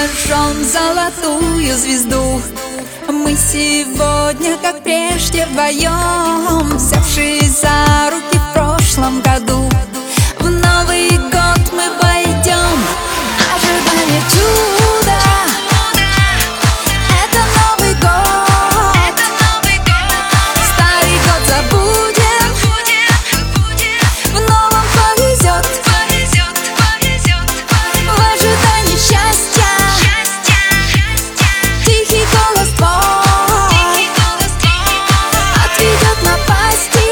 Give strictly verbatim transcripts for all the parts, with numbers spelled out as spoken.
зажжем золотую звезду. Мы сегодня, как прежде, вдвоем, взявшись за руки в прошлом году. В Новый год мы войдем, ожидание чуда. Это Новый год, старый год забудем, в новом повезет, в ожидании счастья. Тихий голос твой отведет напасти.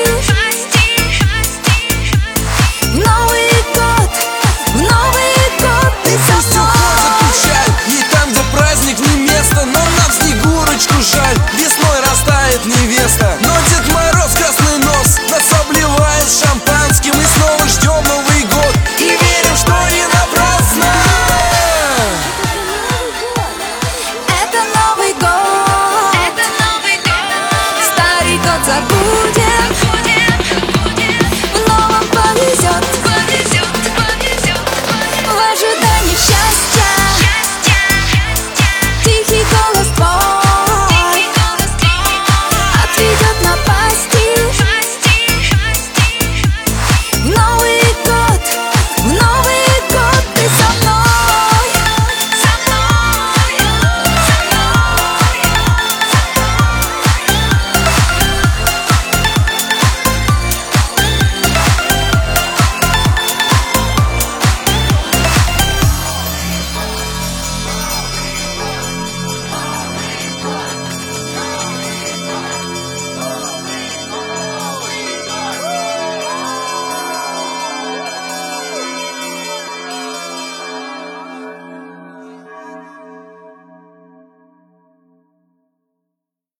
В Новый год, в Новый год ты со мной. Не там, где праздник, не место, но нам Снегурочку жаль. Весной растает невеста, но Дед Мороз красный нос нас обливает шампанским. И снова ждем Новый год и верим, что не напрасно. Это Новый год, старый год забудем.